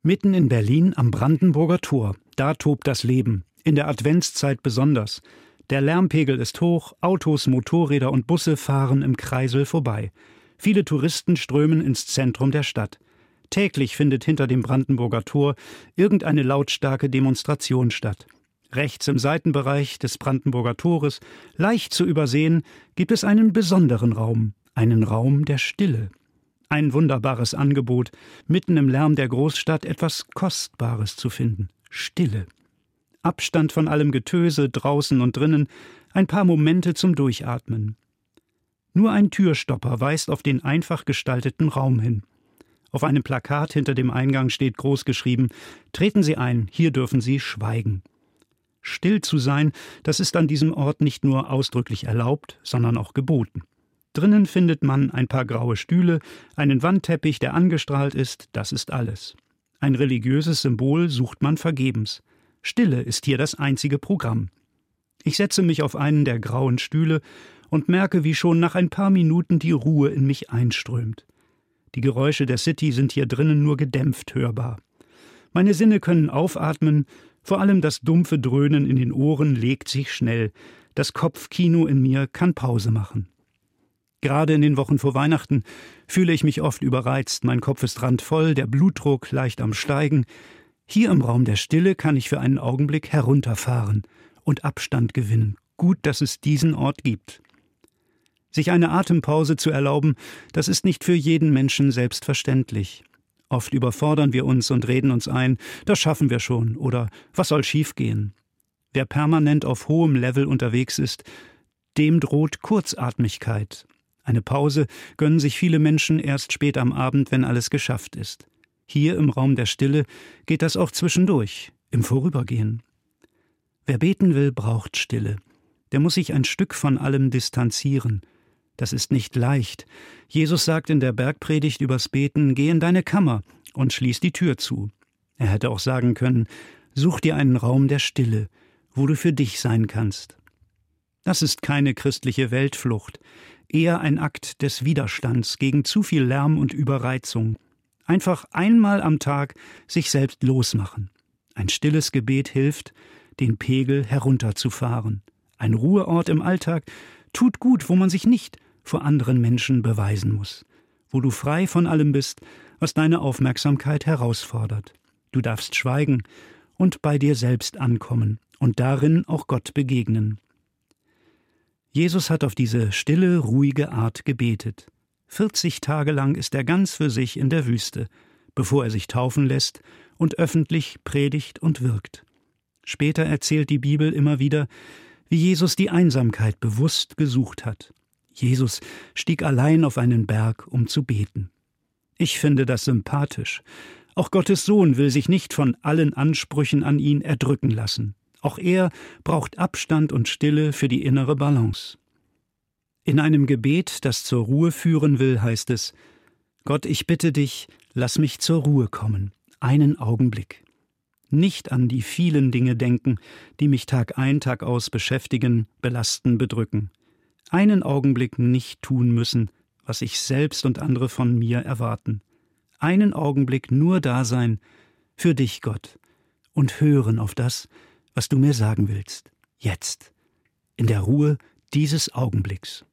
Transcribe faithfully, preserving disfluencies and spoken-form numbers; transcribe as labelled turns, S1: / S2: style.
S1: Mitten in Berlin am Brandenburger Tor, da tobt das Leben, in der Adventszeit besonders. Der Lärmpegel ist hoch, Autos, Motorräder und Busse fahren im Kreisel vorbei. Viele Touristen strömen ins Zentrum der Stadt. Täglich findet hinter dem Brandenburger Tor irgendeine lautstarke Demonstration statt. Rechts im Seitenbereich des Brandenburger Tores, leicht zu übersehen, gibt es einen besonderen Raum, einen Raum der Stille. Ein wunderbares Angebot, mitten im Lärm der Großstadt etwas Kostbares zu finden. Stille. Abstand von allem Getöse draußen und drinnen, ein paar Momente zum Durchatmen. Nur ein Türstopper weist auf den einfach gestalteten Raum hin. Auf einem Plakat hinter dem Eingang steht groß geschrieben: Treten Sie ein, hier dürfen Sie schweigen. Still zu sein, das ist an diesem Ort nicht nur ausdrücklich erlaubt, sondern auch geboten. Drinnen findet man ein paar graue Stühle, einen Wandteppich, der angestrahlt ist, das ist alles. Ein religiöses Symbol sucht man vergebens. Stille ist hier das einzige Programm. Ich setze mich auf einen der grauen Stühle und merke, wie schon nach ein paar Minuten die Ruhe in mich einströmt. Die Geräusche der City sind hier drinnen nur gedämpft hörbar. Meine Sinne können aufatmen, vor allem das dumpfe Dröhnen in den Ohren legt sich schnell. Das Kopfkino in mir kann Pause machen. Gerade in den Wochen vor Weihnachten fühle ich mich oft überreizt, mein Kopf ist randvoll, der Blutdruck leicht am Steigen. Hier im Raum der Stille kann ich für einen Augenblick herunterfahren und Abstand gewinnen. Gut, dass es diesen Ort gibt. Sich eine Atempause zu erlauben, das ist nicht für jeden Menschen selbstverständlich. Oft überfordern wir uns und reden uns ein, das schaffen wir schon oder was soll schiefgehen. Wer permanent auf hohem Level unterwegs ist, dem droht Kurzatmigkeit. Eine Pause gönnen sich viele Menschen erst spät am Abend, wenn alles geschafft ist. Hier im Raum der Stille geht das auch zwischendurch, im Vorübergehen. Wer beten will, braucht Stille. Der muss sich ein Stück von allem distanzieren. Das ist nicht leicht. Jesus sagt in der Bergpredigt übers Beten: Geh in deine Kammer und schließ die Tür zu. Er hätte auch sagen können: Such dir einen Raum der Stille, wo du für dich sein kannst. Das ist keine christliche Weltflucht, eher ein Akt des Widerstands gegen zu viel Lärm und Überreizung. Einfach einmal am Tag sich selbst losmachen. Ein stilles Gebet hilft, den Pegel herunterzufahren. Ein Ruheort im Alltag tut gut, wo man sich nicht vor anderen Menschen beweisen muss. Wo du frei von allem bist, was deine Aufmerksamkeit herausfordert. Du darfst schweigen und bei dir selbst ankommen und darin auch Gott begegnen. Jesus hat auf diese stille, ruhige Art gebetet. vierzig Tage lang ist er ganz für sich in der Wüste, bevor er sich taufen lässt und öffentlich predigt und wirkt. Später erzählt die Bibel immer wieder, wie Jesus die Einsamkeit bewusst gesucht hat. Jesus stieg allein auf einen Berg, um zu beten. Ich finde das sympathisch. Auch Gottes Sohn will sich nicht von allen Ansprüchen an ihn erdrücken lassen. Auch er braucht Abstand und Stille für die innere Balance. In einem Gebet, das zur Ruhe führen will, heißt es: Gott, ich bitte dich, lass mich zur Ruhe kommen, einen Augenblick. Nicht an die vielen Dinge denken, die mich Tag ein, Tag aus beschäftigen, belasten, bedrücken. Einen Augenblick nicht tun müssen, was ich selbst und andere von mir erwarten. Einen Augenblick nur da sein, für dich, Gott, und hören auf das, was du mir sagen willst. Jetzt, in der Ruhe dieses Augenblicks.